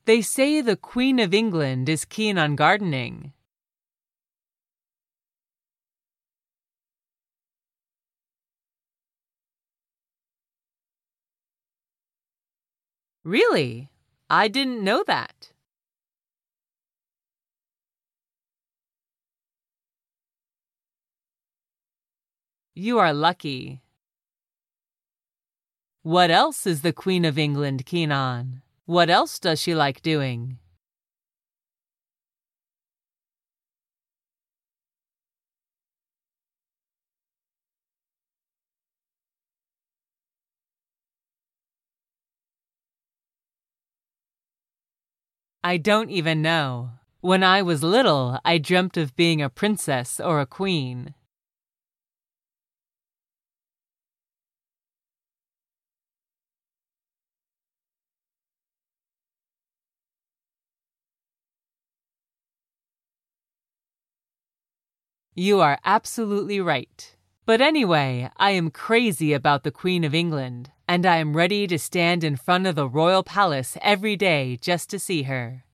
They say the Queen of England is keen on gardening. Really? I didn't know that. You are lucky. What else is the Queen of England keen on? What else does she like doing? I don't even know. When I was little, I dreamt of being a princess or a queen. You are absolutely right. But anyway, I am crazy about the Queen of England, and I am ready to stand in front of the royal palace every day just to see her.